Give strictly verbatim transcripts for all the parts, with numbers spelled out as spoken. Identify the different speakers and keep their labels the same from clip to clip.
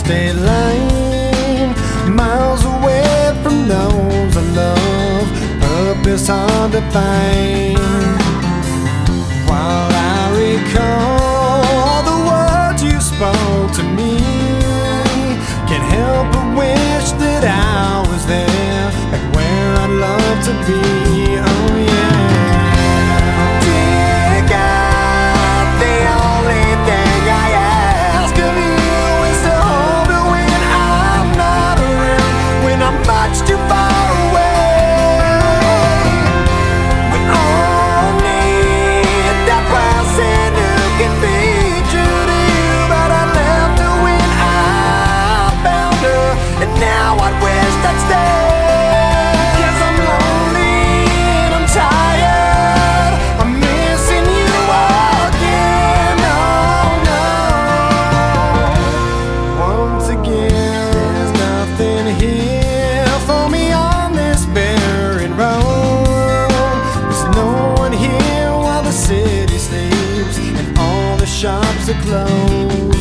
Speaker 1: state line, miles away from those I love, purpose hard to find. While I recall the words you spoke to me, can't help but wish that I was there, like where I'd love to be. Oh yeah. Dear God, the only thing I ask of you is to hold me when I'm not around, when I'm much too far away. We all need that person who can be true to you, but I left her when I found her, and now I wish I'd stay. Cause I'm lonely and I'm tired, I'm missing you again. Oh no. Once again, there's nothing here for me on this barren road. There's no one here while the city sleeps and all the shops are closed.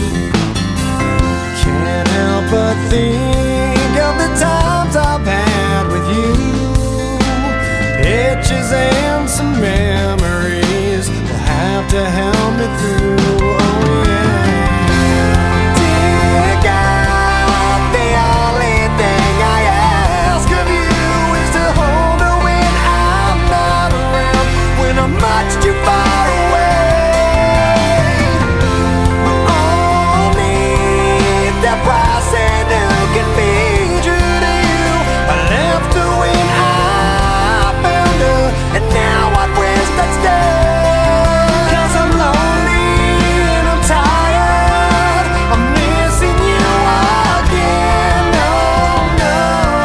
Speaker 1: Can't help but think of the times I've had with you, pictures and some memories will have to help me through. Oh yeah. Dear God, the only thing I ask of you is to hold her when I'm not around, when I'm much too far away. We all need that person who can be true to you. I left her when I found her, and now I wish I'd stay. Cause I'm lonely and I'm tired, I'm missing you again. Oh no.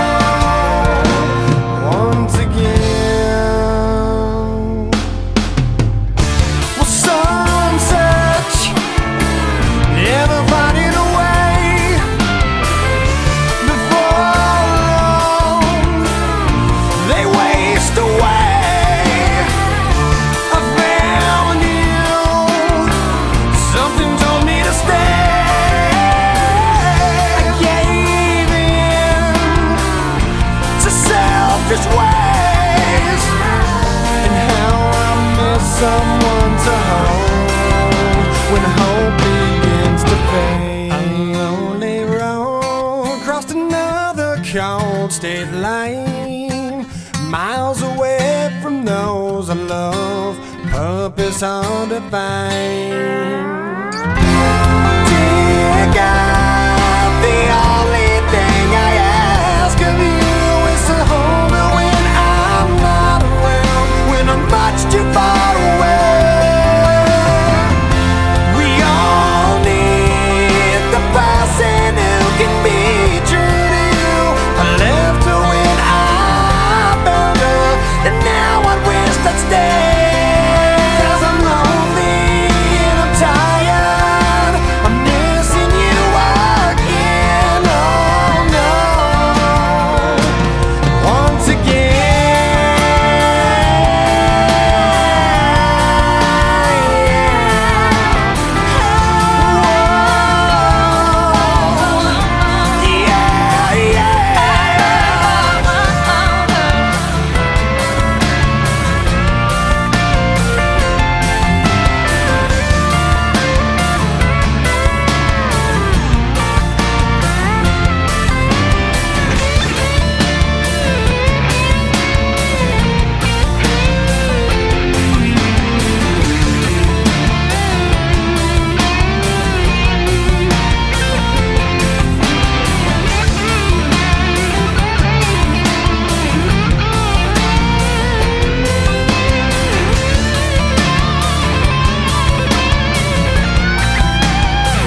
Speaker 1: Once again. Well, some search, never finding a way. Before long, they waste away. I found you, something told me to stay. I gave in to selfish ways, and how I miss someone to hold when hope begins to fade. Lonely road, crossed another cold state line, miles away from those I love, purpose hard to find.